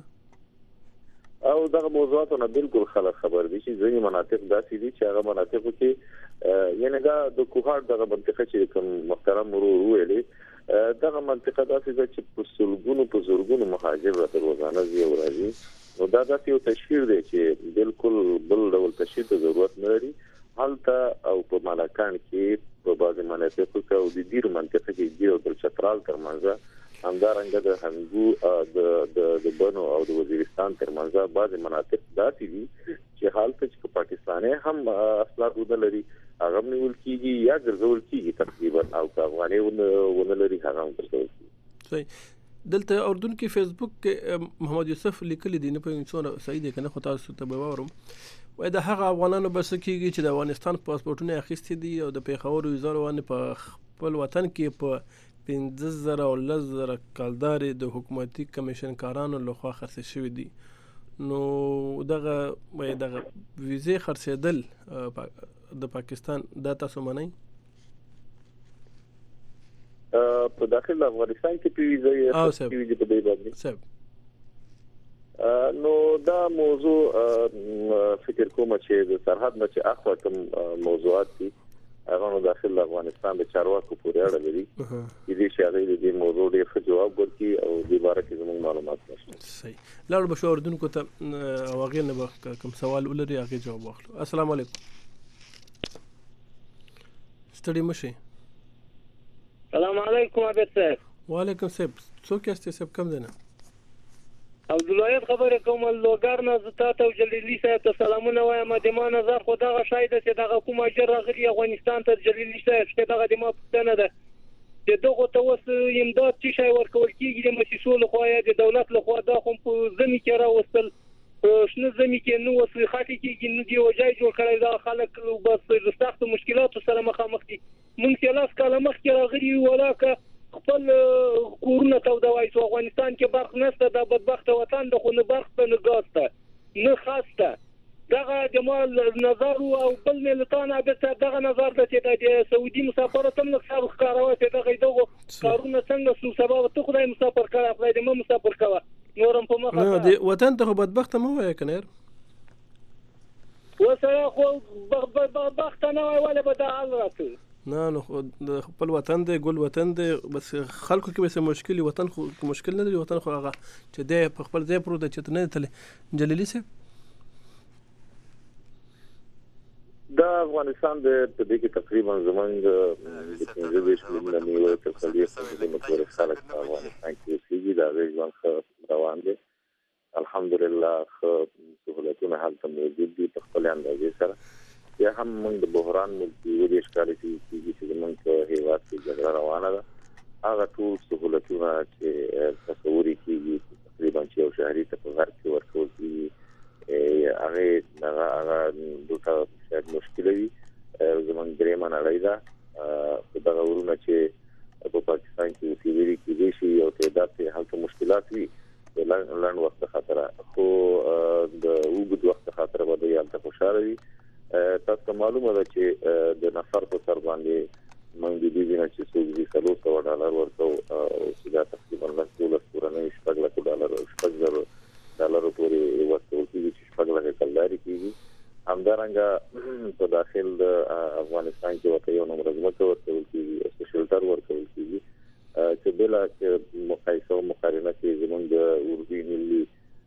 او دغه موضوعات نه بالکل خلک خبر دي چې ځینې مناطق داسې دي چې هغه مناطق کې یعنی دا د کوهات دغه منطقه چې کوم محترم مرور ویلي دغه منطقه داسې ده چې په سلګونو په زورګونو مهاجر راته روزانه زی او راځي نو دا داسې یو تشویر دی چې بالکل بل ډول تشویر ته ضرورت نه لري حالته او په مالکان کې په بعض مناطقو کې او د ډیر منطقه کې دی او د چترال ترمنځ همدارنګه د هنګو د د بنو او د وزیرستان ترمنځ بعض مناطق داسې دي چې حالته چې پاکستاني هم اصلاح ودلري هغه نیول کیږي یا ګرځول کیږي تقریبا او افغاني ونلري هغه هم ګرځول کیږي. صحیح. دلته اردن کې فیسبوک کې محمد یوسف لیکلي دي نه په څونه صحیح دي کنه خو تاسو ته به وورم وای د هغه افغانانو بس کېږي چې د افغانستان پاسپورتونه اخیستي دي او د پیښور وزارت باندې په خپل وطن کې په پنځه زره او لس زره کالداري د حکومتي کمیشن کارانو لخوا خرڅ شوی دي نو دغه وای دغه ویزه خرڅېدل د پاکستان د تاسو منئ په داخل افغانستان کې پیویزه یې پیویزه په دی باندې صاحب نو دا موضوع فکر کوم چې د سرحد نه چې اخوا کوم موضوعات دي هغه نو داخل افغانستان د چارواکو پورې اړه لري چې دې شاغې دې موضوع ډېر ښه جواب ورکړي او د باره کې زموږ معلومات نشته. صحیح. لاړ به شو اردن کو ته واغې نه به کوم سوال ولري هغه جواب واخلو. السلام علیکم. ستړي مشه. السلام علیکم عبد صاحب. وعلیکم صاحب څوک یاست صاحب کوم ځای نه عبدالواحد خبرې کوم لوګر نه زه تا ته جلیلي صاحب ته سلامونه وایم د ما نظر خو دغه شی ده چې دغه کوم اجر راغلی افغانستان ته جلیلي صاحب چې دغه د ما پوښتنه ده چې دغه ته اوس امداد څه شی ورکول کېږي د موسسو لخوا یا د دولت لخوا دا خو په زمي کې راوستل شنه زمي کې نو اوس خاطی کېږي نو دی وجای جوړ کړی دا خلک بس د سخت مشکلاتو سره مخامخ دي مونږ چې لاس کاله مخکې راغلي ولاکه خپل کورونه تودوي سو افغانستان کې برخ نشته د بدبخت وطن د خو نه برخ ته نه ګاسته نه خاسته دغه جمال نظر او بل ملتانه به دغه نظر د چې د سعودي مسافرت هم نقصان ښکاروي چې دغه دغه کارونه څنګه سو سبب ته خدای مسافر کړه خدای دې مو مسافر کړه نورم په مخه نه د وطن ته بدبخت مو وای کنه وسره خو بدبخت نه وای ولا به د حال راته نه نو خپل وطن دی ګل وطن دی بس خلکو کې به مشکل وطن خو مشکل نه دی وطن خو هغه چې دی په خپل ځای پروت چې نه تل جلیلی سي دا افغانستان د دې کې تقریبا زمونږ د پنځه دیش ملیونه نیو ته خلیص د مکور خلک په افغانستان کې اوسېږي دا ځوان خو روان دي الحمدلله خو سہولتونه هلته موجود دي په خپل اندازې سره یا هم موږ د بحران ملکی ودې ښکاري چې موږ په هیواد کې جګړه روانه ده هغه ټول سہولتونه چې تصور کېږي تقریبا چې یو شهري ته په غرب کې ورکول کېږي هغه هغه دغه شاید مشکل وي زموږ درېیمه نړۍ ده په دغه ورونه چې په پاکستان کې اوسېدلي کېدای شي یو تعداد ته هلته مشکلات وي لنډ وخت خاطره خو د اوږد وخت خاطره به دوی هلته خوشحاله وي تاسو معلومه ده چې د نفر په سر باندې موږ د دې نه چې څو دي څلور سوه ډالر ورکو او چې دا تقریبا لس دولس کورنۍ شپږ لکه ډالر شپږ زره ډالرو پورې ورکول کېږي چې شپږ لکه کلداري کېږي همدارنګه په داخل د افغانستان کې ورته یو نمبر ځمکه ورکول کېږي او شلټر ورکول کېږي چې بلا چې مقایسه او مقارنه کې زموږ د اردوی ملي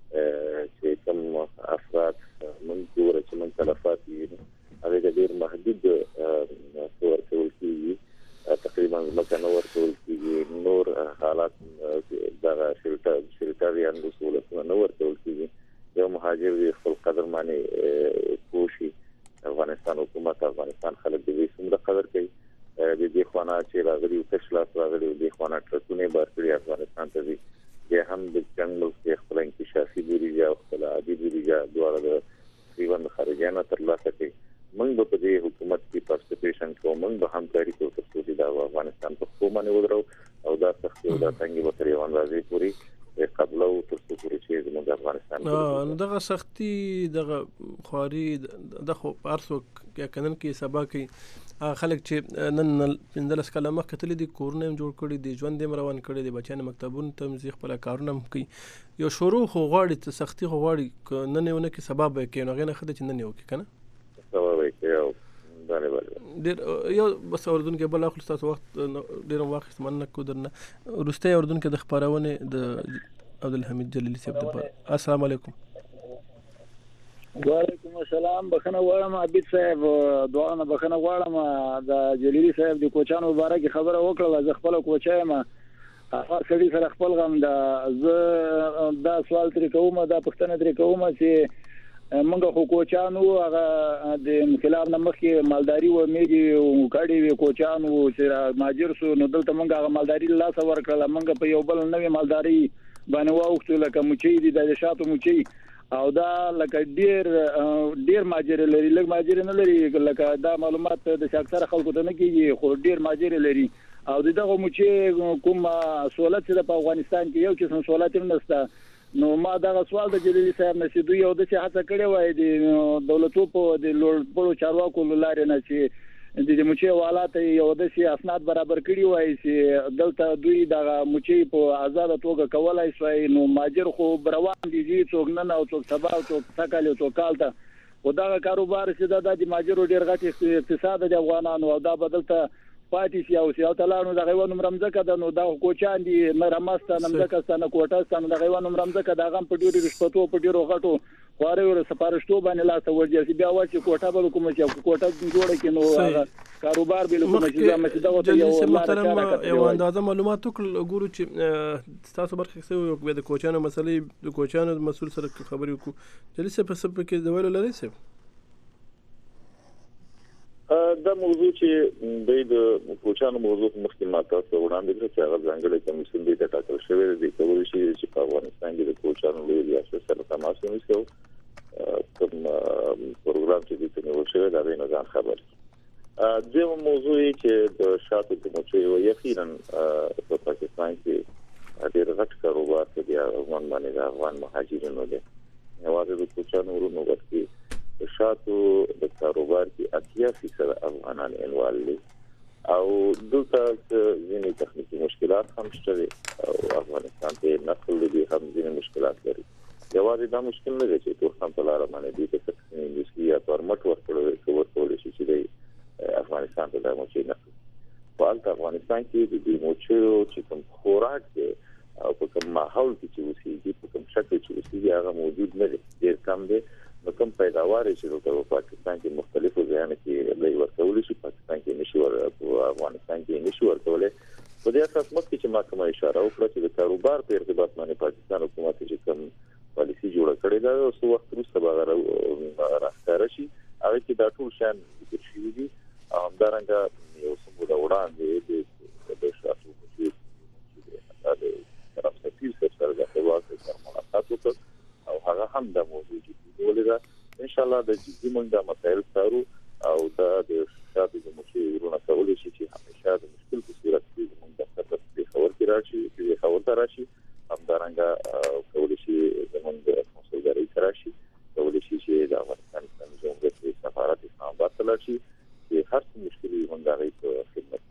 چې کوم افراد من ګوره چې من تلفات یې هغه د ډېر محدود څور کول کېږي تقریبا مکه نو ورکول کېږي نور حالات دغه شلټر شلټر یا نو سہولتونه نو ورکول کېږي یو مهاجر دی خپل قدر باندې کوشي افغانستان حکومت افغانستان خلک دې څومره قدر کوي د دې خوانه چې راغلي او تشلاس راغلي د خوانه ټرکونه بارکړي افغانستان ته دي د هم د جنگل کې خپل انکشافي بودیجه او خپل عادي بودیجه دواړه د تقریبا خارجانه ترلاسه کوي موږ په دې حکومت کې پارټیسیپیشن کوو موږ به همکاري کوو ترڅو چې د افغانستان په خو باندې ودرو او دا سختي او دا څنګه به تر یو اندازې پورې قبل او ترڅو پورې چې زموږ افغانستان نو دغه سختي دغه خواري دغه ارسو کې کنن کې سبا کې خلک چې نن پندلس کاله مخکې تللی دي کورونه هم جوړ کړي دي ژوند هم روان کړي دي بچیان مکتبونو ته هم ځي خپل کارونه هم کوي یو شروع خو غواړي ته سختي خو غواړي نن یې ونه کې سبب یې کوي نو هغې نه ښه ده چې نن یې وکړي که نه سبب یې کوي او بله بله ډېر یو بس اورېدونکی بل اخلو ستاسو وخت ډېر هم واخیست مننه کوو درنه وروستی اورېدونکی د خپرونې د عبدالحمید جلیلي صاحب دپاره السلام علیکم وعلیکم السلام بخنه غواړم عبید صاحب دعا نه بخنه غواړم د جلیلي صاحب د کوچانو مبارک خبره وکړه زه خپل کوچا یم هغه سړي سره خپل غم دا زه دا سوال ترې کوم دا پوښتنه ترې کوم چې موږ خو کوچانو هغه د انقلاب نه مخکې مالداري و میږي او کاډي وي کوچانو چې ماجر سو نو دلته موږ هغه مالداري لاس ورکړه موږ په یو بل نوې مالداري باندې واوښتو لکه مچي دي د شاتو مچي او دا لکه ډیر ډیر ماجر لري لکه ماجر نه لري لکه دا معلومات د اکثره خلکو ته نه کیږي خو ډیر ماجر لري او دغه مچي کوم سہولت چې په افغانستان کې یو قسم سہولت هم نشته نو ما دا سوال د جلیلي صاحب نشي دوی یو د څه هڅه کړې وای د دولتو په د لوړ چارواکو لارې نه چې د دې مچي حوالات یو د څه اسناد برابر کړی وای چې دلته دوی د مچي په آزاد توګه کولای شي نو ماجر خو روان دي چې څوک نه او څوک سبا او څوک سکل او څوک کالته او دا کاروبار چې د ماجر ډیر غټ اقتصاد د افغانانو او دا بدلته پاتې شي او سیاست لانو د غوونم رمزکه د نو د کوچان دي مرمسته نمزکه ستنه کوټه ستنه د غوونم رمزکه د غم په ډیرو رشتو په ډیرو غټو خواري ور سپارښتو باندې لاس ورځي بیا واچي کوټه به کوم چې کوټه جوړه کینو هغه کاروبار به کوم چې دا مسجد او یو محترم یو اندازه معلومات ګورو چې تاسو برخه څه یو د کوچانو مسلې د کوچانو مسول سره خبرې وکړو جلیسه په سب کې د ویلو لري څه دا موضوع چې د کوچانو موضوع مخکې ماته وړاندې کړ چې هغه ځانګړی کمیسیون دی چې ټاکل شوی دی کولی شي چې په افغانستان کې د کوچانو لوی ریاست سره تماس ونیسي کوم پروګرام چې د نیول شوی دا نه ځان خبر د موضوع چې د شاتو د موچي او یقینا په پاکستان کې ډېر غټ کاروبار کې دی افغان باندې د افغان مهاجرینو دی نواز د کوچانو ورونو ورته شاتو د کاروبار کې اتیا فیصد افغانان انوال دي او دلته ځینې تخنیکی مشکلات هم شته او افغانستان ته نقل دي هم ځینې مشکلات لري یوازې دا مشکل نه دی چې ټول هم په لار باندې دي چې تخنیکی انډستری یا پرمټ ورکړل شي ورکول شي چې افغانستان ته د موچي نقل په افغانستان کې د دې موچي چې کوم خوراک دی او په کوم ماحول کې چې وسیږي په کوم شکل چې وسیږي هغه موجود نه دی ډېر کم دی نو کوم پیداوار چې د پاکستان کې مختلفو ځایونو کې لای ورکول شي پاکستان کې نشي ور افغانستان کې نشي ورکول په دې اساس مخکې چې ما کومه اشاره وکړه چې د کاروبار په ارتباط باندې پاکستان حکومت چې کوم پالیسی جوړه کړې ده او څو وخت وروسته به راځي شي هغه کې دا ټول شان ذکر شوی دي او همدارنګه یو څه موده وړاندې د شاتو چې د طرف سفیر سره د خواص سره ملاقات وکړ او هغه هم د موضوع ولدا ان شاء الله د جدي منډه مسائل څارو او دا د شاتو د موچي ورونه کول شي چې همیشه د مشکل په صورت کې موږ د خطر په خبر کې راشي چې خبر ته راشي همدارنګه کول شي د موږ د مسؤلګری سره شي کول شي چې د افغانستان د جمهوریت سفارت اسلام آباد ته راشي چې هر څه مشکل موږ غوښتي په خدمت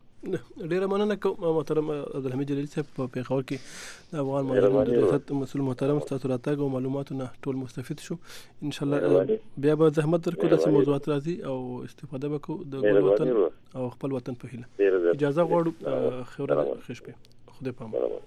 ډیره مننه کوم محترم عبدالحمید جلیل صاحب په پیښور کې د افغان مهاجرینو مسؤل محترم تاسو راتګ او معلوماتونه ټول مستفید شو ان شاء الله بیا به زحمت درکو د موضوعات راځي او استفاده وکړو د ګل وطن او خپل وطن په هیله اجازه غواړو خبره خوشبه خدای پامه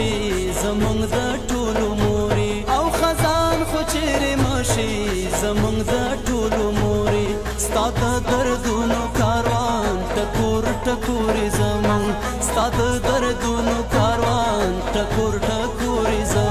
زمونږ د ټولو موري او خزان خو چیرې مشي زمونږ د دردونو کاروان ټکور ټکور زه